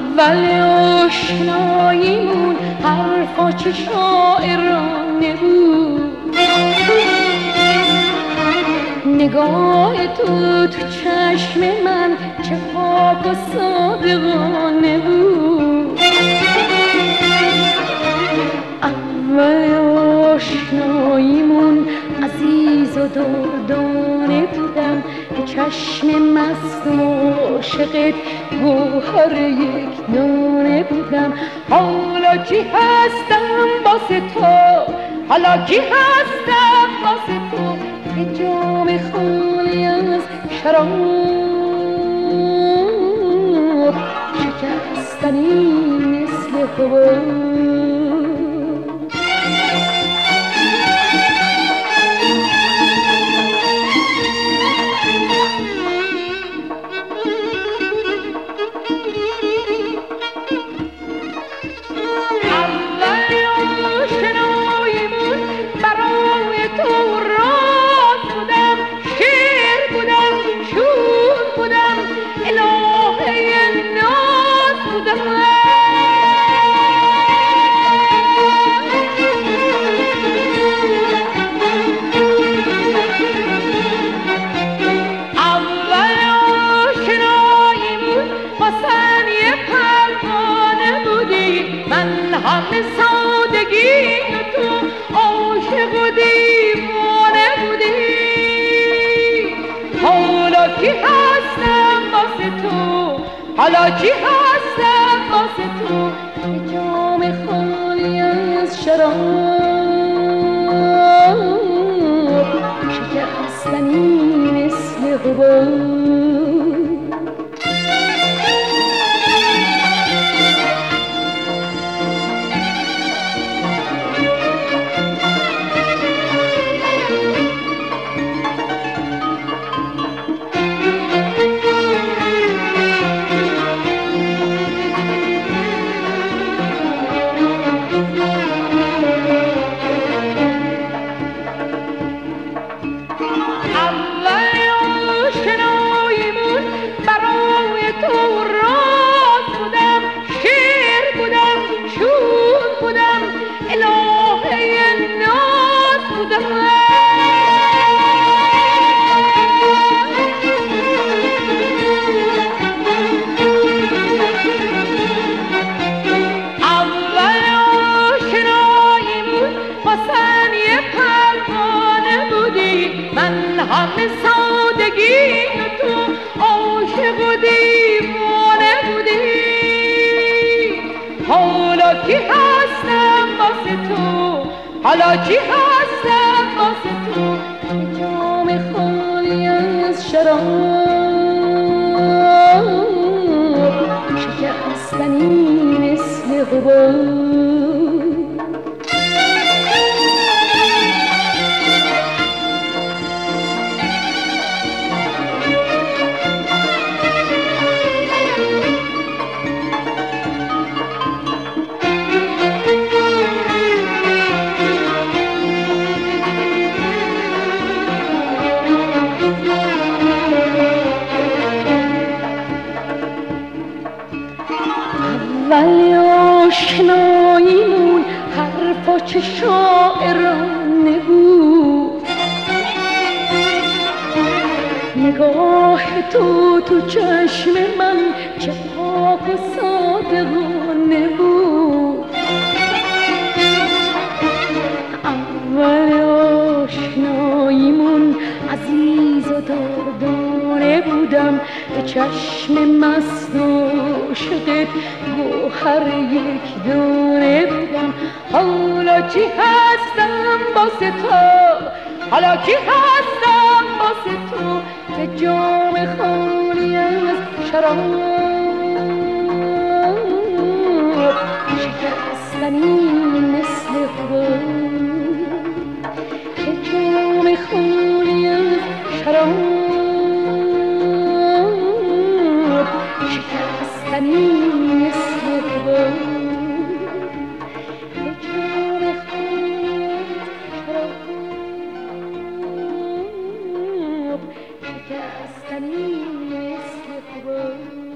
اول آشناییمون حرفا چه شاعرانه بود، نگاه تو چشم من چه پاک و صادقانه بود. اول آشناییمون عزیز و دردانه بودم، به چشم مست و عاشقت گوهر یک دانه بودم. حالا کی هستم واسه تو، حالا کی هستم واسه تو، که جام خالی از شراب شکستنی مثل حباب. همه سادگی تو عاشق و دیوانه بودی. حالا کی هستم واسه تو، حالا کی هستم واسه تو، که جام خالی از شراب شکستنی مثل حباب. همه سادگی تو عاشق و دیوانه بودی. حالا کی هستم واسه تو، حالا کی هستم واسه تو، که جام خالی از شراب شکستنی مثل حباب. اول آشناییمون حرفا چه شاعرانه بود، نگاه تو چشم من چه پاک و صادقانه بود. اول آشناییمون عزیز و دردانه بودم، به چشم مست و عاشقت گوهر یک دانه بودم. حالا کی هستم واسه تو، حالا کی هستم واسه تو، که جام خالی از شراب شکستنی مثل حباب، که جام خالی از شراب شکستنی مثل حباب، که جام خالی از شراب شکستنی مثل حباب.